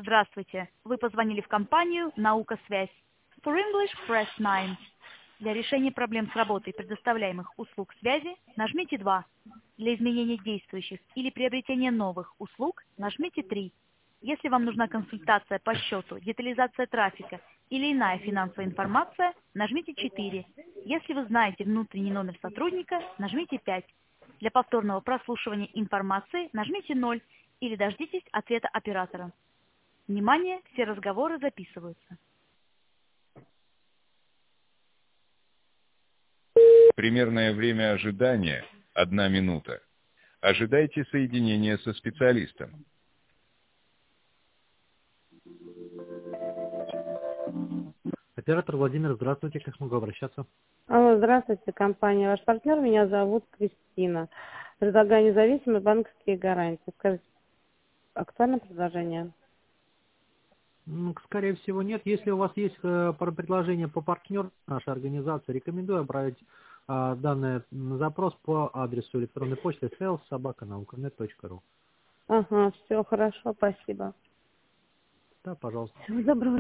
Здравствуйте. Вы позвонили в компанию «Наука Связь». For English, press 9. Для решения проблем с работой предоставляемых услуг связи нажмите 2. Для изменения действующих или приобретения новых услуг нажмите 3. Если вам нужна консультация по счету, детализация трафика или иная финансовая информация, нажмите 4. Если вы знаете внутренний номер сотрудника, нажмите 5. Для повторного прослушивания информации нажмите 0 или дождитесь ответа оператора. Внимание, все разговоры записываются. Примерное время ожидания – 1 минута. Ожидайте соединения со специалистом. Оператор Владимир, здравствуйте, как могу обращаться? Алло, здравствуйте, компания. Ваш партнер, меня зовут Кристина. Предлагаю независимые банковские гарантии. Скажите, актуальное предложение? Скорее всего, нет. Если у вас есть предложение по партнеру нашей организации, рекомендую отправить данный запрос по адресу электронной почты sales@naukanet.ru. Ага, все хорошо, спасибо. Да, пожалуйста. Всего доброго.